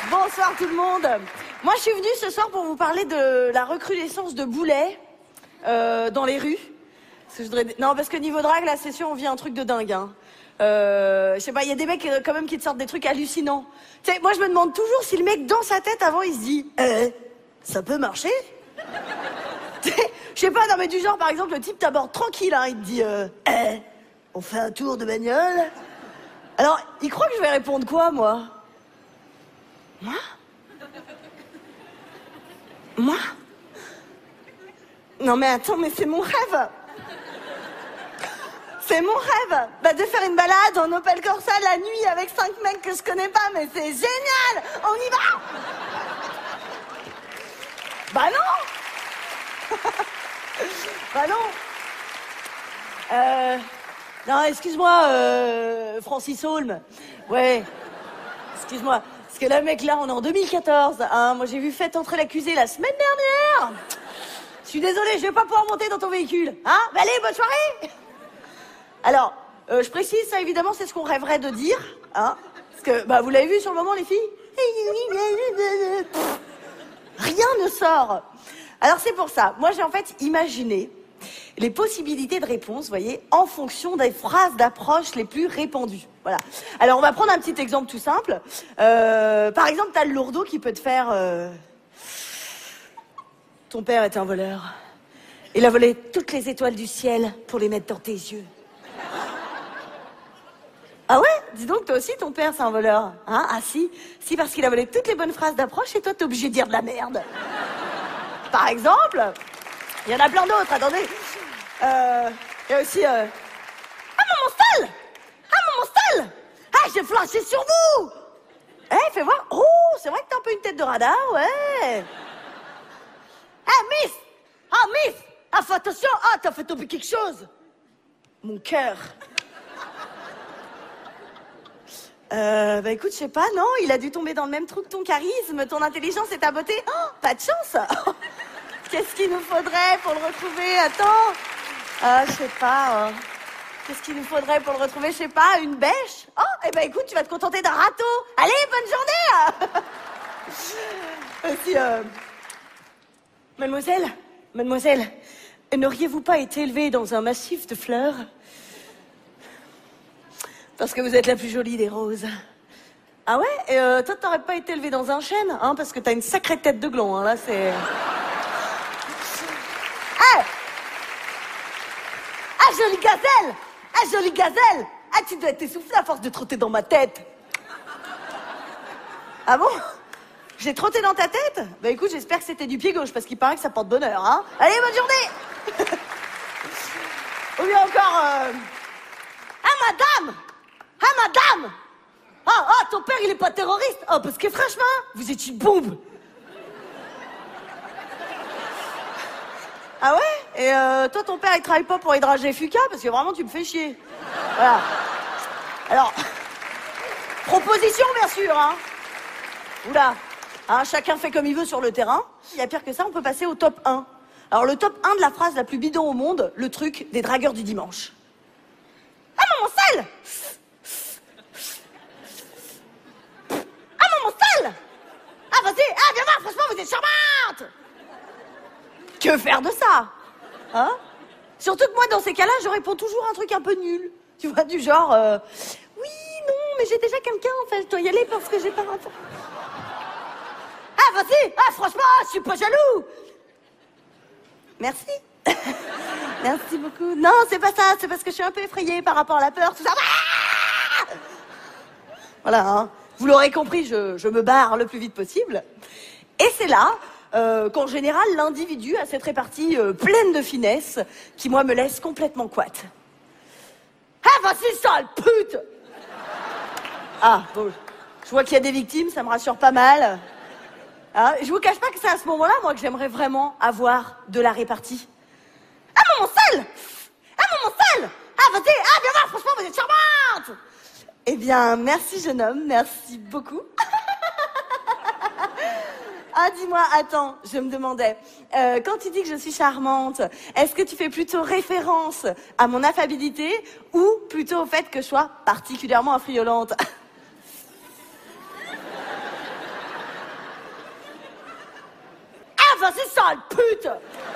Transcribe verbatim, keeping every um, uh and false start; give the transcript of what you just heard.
Bonsoir tout le monde. Moi, je suis venue ce soir pour vous parler de la recrudescence de boulets euh, dans les rues. Parce que je voudrais... Non, parce que niveau drague, la session, on vit un truc de dingue. Hein. Euh, je sais pas, il y a des mecs quand même qui te sortent des trucs hallucinants. Tu sais, moi, je me demande toujours si le mec, dans sa tête, avant, il se dit euh, « ça peut marcher ?» Je sais pas, non mais du genre, par exemple, le type t'aborde tranquille, hein, il te dit euh, « Eh, on fait un tour de bagnole ?» Alors, il croit que je vais répondre quoi, moi? Moi? Moi? Non mais attends, mais c'est mon rêve. C'est mon rêve, bah, de faire une balade en Opel Corsa la nuit avec cinq mecs que je connais pas, mais c'est génial. On y va. Bah non. Bah non. Euh... Non, excuse-moi, euh... Francis Holm. Ouais. Excuse-moi. Parce que là, mec, là, on est en deux mille quatorze. Hein. Moi, j'ai vu Faites entrer l'accusé la semaine dernière. Je suis désolée, je vais pas pouvoir monter dans ton véhicule. Hein? Bah, allez, bonne soirée. Alors, euh, je précise, ça, évidemment, c'est ce qu'on rêverait de dire. Hein? Parce que, bah, vous l'avez vu sur le moment, les filles? Rien ne sort. Alors, c'est pour ça. Moi, j'ai en fait imaginé les possibilités de réponse, vous voyez, en fonction des phrases d'approche les plus répandues. Voilà. Alors, on va prendre un petit exemple tout simple. Euh, par exemple, t'as le lourdeau qui peut te faire... Euh... Ton père était un voleur. Il a volé toutes les étoiles du ciel pour les mettre dans tes yeux. Ah ouais? Dis donc, toi aussi, ton père, c'est un voleur. Hein? Ah si? Si, parce qu'il a volé toutes les bonnes phrases d'approche et toi, t'es obligé de dire de la merde. Par exemple, il y en a plein d'autres, attendez. Euh, il y a aussi... Euh... Ah, maman Stal! Ah, maman Stal! Ah, j'ai flashé sur vous! Eh, fais voir. Oh, c'est vrai que t'as un peu une tête de radar, ouais. Ah, Miss! Ah, Miss! Ah, fais attention! Ah, t'as fait tomber quelque chose! Mon cœur. Euh, bah écoute, je sais pas, non? Il a dû tomber dans le même trou que ton charisme, ton intelligence et ta beauté. Oh, pas de chance! Qu'est-ce qu'il nous faudrait pour le retrouver? Attends! Ah, je sais pas. Oh. Qu'est-ce qu'il nous faudrait pour le retrouver? Je sais pas, une bêche? Oh, eh ben écoute, tu vas te contenter d'un râteau. Allez, bonne journée. Aussi, euh... Mademoiselle, mademoiselle, n'auriez-vous pas été élevée dans un massif de fleurs? Parce que vous êtes la plus jolie des roses. Ah ouais? Et euh, toi, t'aurais pas été élevée dans un chêne, hein? Parce que t'as une sacrée tête de gland, hein, là, c'est... Ah! Ah, jolie gazelle! Ah, jolie gazelle! Ah, tu dois être essoufflée à force de trotter dans ma tête. Ah bon? J'ai trotté dans ta tête? Bah écoute, j'espère que c'était du pied gauche, parce qu'il paraît que ça porte bonheur, hein? Allez, bonne journée. Ou bien encore... Euh... Ah, madame! Ah, madame! Ah, ah, ton père, il est pas terroriste? Oh, parce que franchement, vous êtes une bombe. Ah ouais? Et euh, toi, ton père, il travaille pas pour hydrager Fuka? Parce que vraiment, tu me fais chier. Voilà. Alors, proposition, bien sûr, hein. Oula. Hein, chacun fait comme il veut sur le terrain. Il y a pire que ça, on peut passer au top un. Alors, le top un de la phrase la plus bidon au monde, le truc des dragueurs du dimanche. Ah, maman sale! Ah, maman sale! Ah, vas-y, ah, viens voir, franchement, vous êtes charmante! Que faire de ça? Hein? Surtout que moi, dans ces cas-là, je réponds toujours un truc un peu nul. Tu vois, du genre... Euh, oui, non, mais j'ai déjà quelqu'un, en fait, je dois y aller parce que j'ai pas un... Ah, vas-y! Ah, franchement, je suis pas jaloux! Merci. Merci beaucoup. Non, c'est pas ça, c'est parce que je suis un peu effrayée par rapport à la peur, tout ça. Ah, voilà, hein. Vous l'aurez compris, je, je me barre le plus vite possible. Et c'est là... Euh, qu'en général, l'individu a cette répartie euh, pleine de finesse qui, moi, me laisse complètement couate. Ah, vas-y, sale pute! Ah, bon, je vois qu'il y a des victimes, ça me rassure pas mal. Hein, je vous cache pas que c'est à ce moment-là, moi, que j'aimerais vraiment avoir de la répartie. Ah, maman sale! Ah, maman sale! Ah, vas-y, ah, viens voir, franchement, vous êtes charmante! Eh bien, merci, jeune homme, merci beaucoup. Ah, dis-moi, attends, je me demandais, euh, quand tu dis que je suis charmante, est-ce que tu fais plutôt référence à mon affabilité ou plutôt au fait que je sois particulièrement affriolante? vas-y, sale pute.